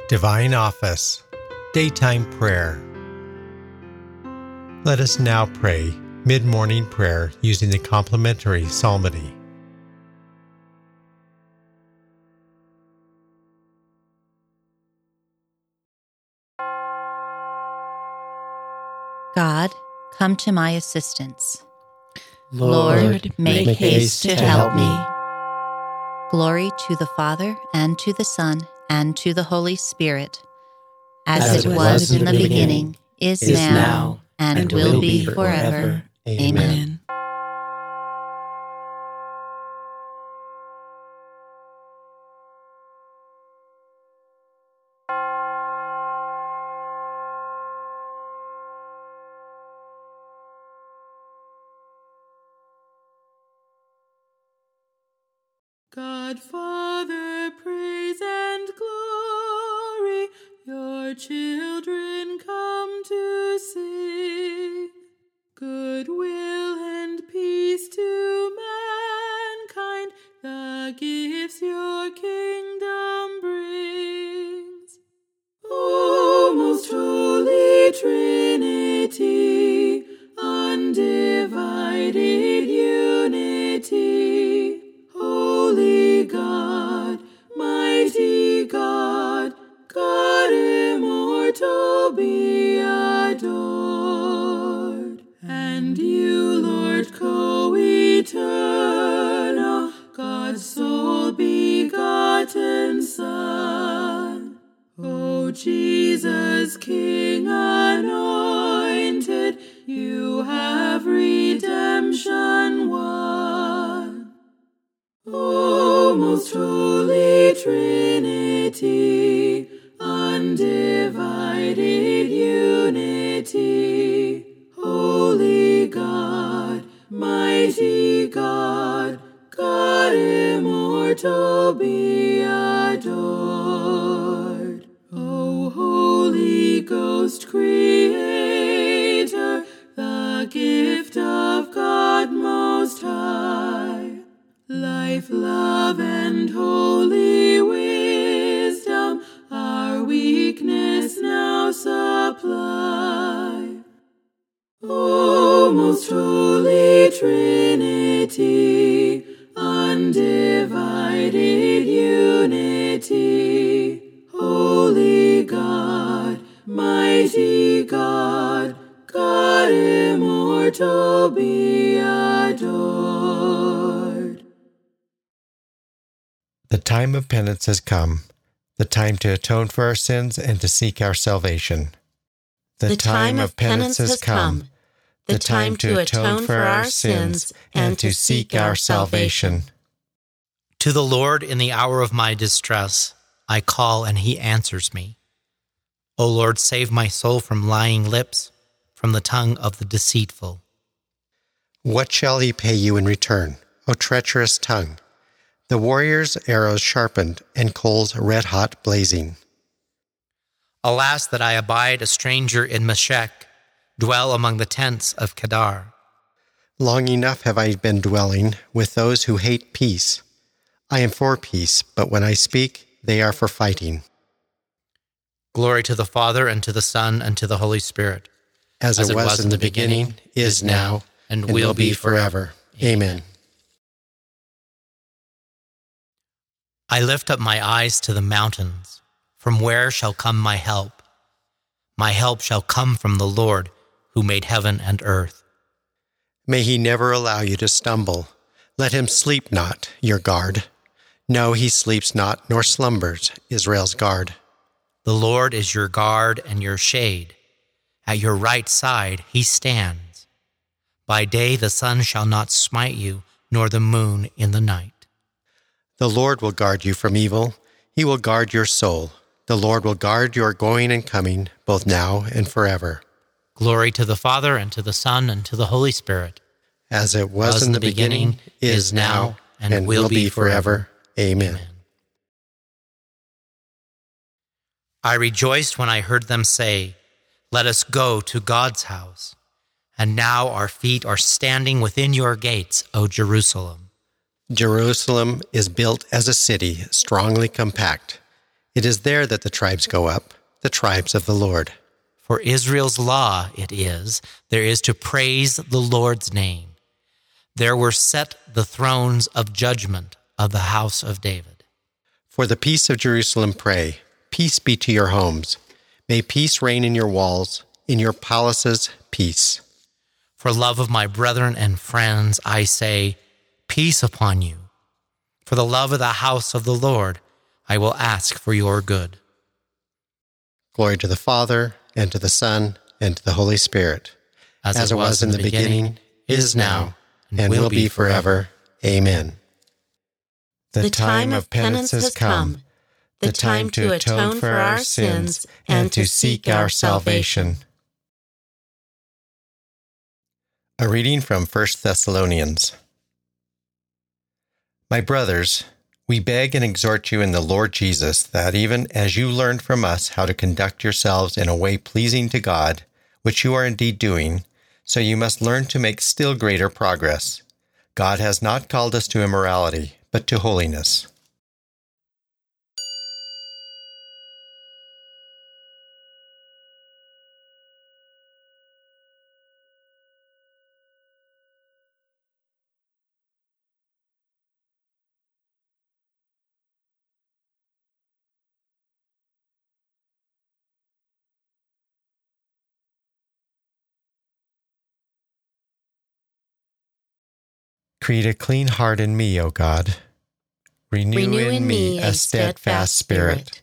Divine Office, Daytime Prayer. Let us now pray mid-morning prayer using the complementary psalmody. God, come to my assistance. Lord, make haste to help me. Glory to the Father, and to the Son, and to the Holy Spirit, as it was in the beginning, is now, and will be forever. Amen. God, Father, praise and glory, your children come to sing. Goodwill and peace to mankind, the gifts your kingdom brings. O most holy Trinity, undivided unity, Holy God, mighty God, God immortal, be adored. And you, Lord, co-eternal, God's sole begotten Son, O Jesus, King anointed, you have redemption won. O most holy Trinity, undivided unity, Holy God, mighty God, God immortal, be adored. O Holy Ghost, Creator, the gift of God Most High, life, love, and holy wisdom, our weakness now supply. O most holy Trinity, undivided unity, Holy God, mighty God, God immortal, be adored. The time of penance has come, the time to atone for our sins and to seek our salvation. The time of penance has come, the time to atone for our sins and to seek our salvation. To the Lord in the hour of my distress, I call and he answers me. O Lord, save my soul from lying lips, from the tongue of the deceitful. What shall he pay you in return, O treacherous tongue? The warrior's arrows sharpened and coals red-hot blazing. Alas, that I abide a stranger in Meshech, dwell among the tents of Kedar. Long enough have I been dwelling with those who hate peace. I am for peace, but when I speak, they are for fighting. Glory to the Father, and to the Son, and to the Holy Spirit. As it was in the beginning, is now, and will be forever. Amen. I lift up my eyes to the mountains. From where shall come my help? My help shall come from the Lord, who made heaven and earth. May he never allow you to stumble. Let him sleep not, your guard. No, he sleeps not, nor slumbers, Israel's guard. The Lord is your guard and your shade. At your right side he stands. By day the sun shall not smite you, nor the moon in the night. The Lord will guard you from evil. He will guard your soul. The Lord will guard your going and coming, both now and forever. Glory to the Father, and to the Son, and to the Holy Spirit. As it was in the beginning, is now, and will be forever. Amen. I rejoiced when I heard them say, "Let us go to God's house." And now our feet are standing within your gates, O Jerusalem. Jerusalem is built as a city, strongly compact. It is there that the tribes go up, the tribes of the Lord. For Israel's law it is, there is to praise the Lord's name. There were set the thrones of judgment of the house of David. For the peace of Jerusalem pray, peace be to your homes. May peace reign in your walls, in your palaces, peace. For love of my brethren and friends, I say, peace upon you. For the love of the house of the Lord, I will ask for your good. Glory to the Father, and to the Son, and to the Holy Spirit, as it was in the beginning, is now, and will be forever. Amen. The time of penance has come, the time to atone for our sins and to seek our salvation. A reading from 1 Thessalonians. My brothers, we beg and exhort you in the Lord Jesus that even as you learned from us how to conduct yourselves in a way pleasing to God, which you are indeed doing, so you must learn to make still greater progress. God has not called us to immorality, but to holiness. Create a clean heart in me, O God. Renew in me a steadfast spirit.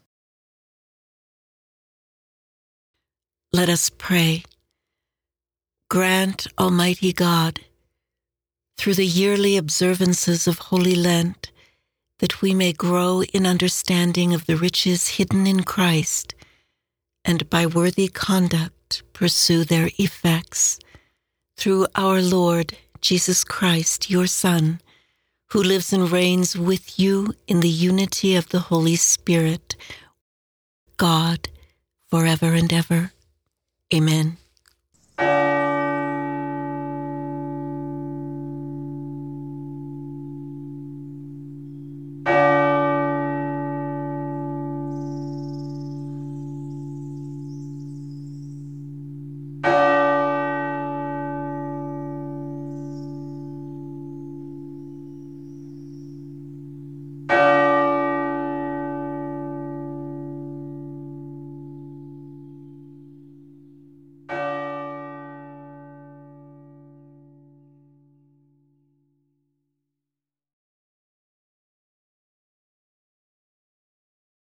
Let us pray. Grant, Almighty God, through the yearly observances of Holy Lent, that we may grow in understanding of the riches hidden in Christ, and by worthy conduct pursue their effects. Through our Lord Jesus Christ, your Son, who lives and reigns with you in the unity of the Holy Spirit, God, forever and ever. Amen.